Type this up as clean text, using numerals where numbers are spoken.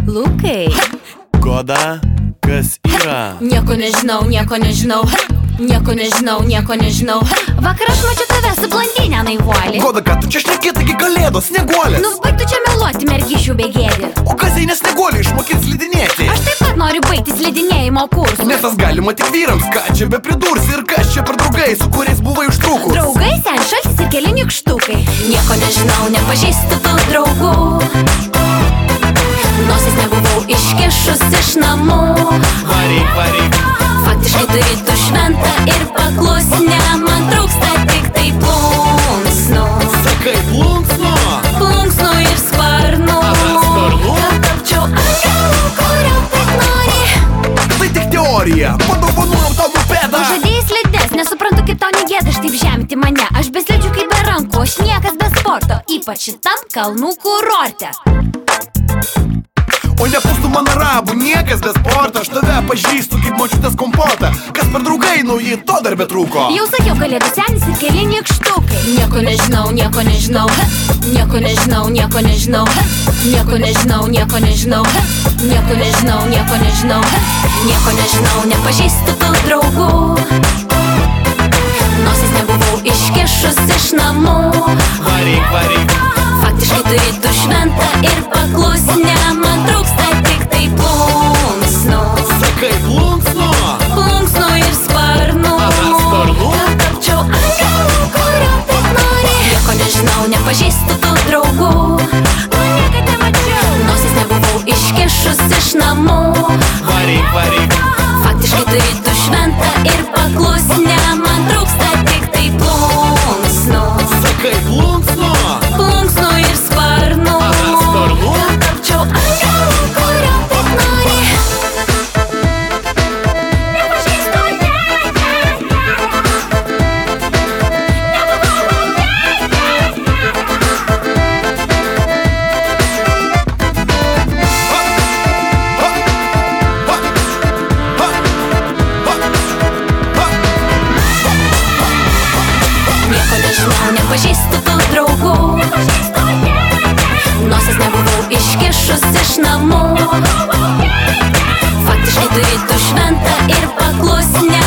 Lukai. Goda, kas yra? Nieko nežinau, nieko nežinau. Nieko nežinau, nieko nežinau. Vakar aš mačiau tave su blondinė naivuolė. Goda, ką tu čia šneki, taigi kalėdos, snieguolės? Nu, baig tu čia meluoti, mergišių bėgėdi. O kas jei ne snieguolė išmokins slidinėti? Aš taip pat noriu baigti slidinėjimo kursus. Nes tas galima tik vyrams, ką čia be pridursi ir kas čia per draugai, su kuriais buvai užtrukus? Draugai, senis šaltis ir keli nykštukai. Nieko nežinau, nepažįstu tų draugų. Nosis nebuvau iškišus iš namų. Varyk, varyk. Faktiškai turi tu šventą ir paklusnę. Man trūksta tik tai plunksnų. Sakai plunksnų? Plunksnų ir sparnų. Sparnų? Gal tapčiau angelu, kurio taip nori. Tai tik teorija, padovanojau tau mopedą. Žadėjai slides, nesuprantu kaip tau negėda štaip žemti mane. Aš be slidžių kaip be rankų, aš niekas be sporto. Ypač šitam kalnų kurorte. O nepūstų man arabų, niekas be sporto. Aš tave pažįstu kaip močiutės kompotą. Kas per draugai nauji, to dar betrūko. Jau sakiau, kalėdų senis ir keli nykštukai. Nieko nežinau, nieko nežinau. Nieko nežinau, nieko nežinau. Nieko nežinau, nieko nežinau. Nieko nežinau, nieko nežinau. Nieko nežinau, nepažįstu tų draugų. Nosis nebuvau iškišus iš namų. Varyk, varyk. Faktiškai turi tu šventą ir paklusnę. Man trūksta tik tai plunksnų. Sakai plunksnų? Plunksnų ir sparnų. Sparnų? Gal tapčiau angelu, kurio taip nori. Nieko nežinau, nepažįstu tų draugų. Niekad nemačiau. Nosis nebuvau iškišus iš namų. Varyk, varyk. Faktiškai turi tu šventą ir paklusnę. Man trūksta tik tai plunksnų. Sakai plunksnų? Plunksnų ir sparnų. Sparnų? Gal tapčiau angelu, kurio taip nori. Nepažįstu, nieko nežinau, nepažįstu tų draugų. Nosis nebuvau iškišus iš namų. Faktiškai turi tu šventą ir paklusnę.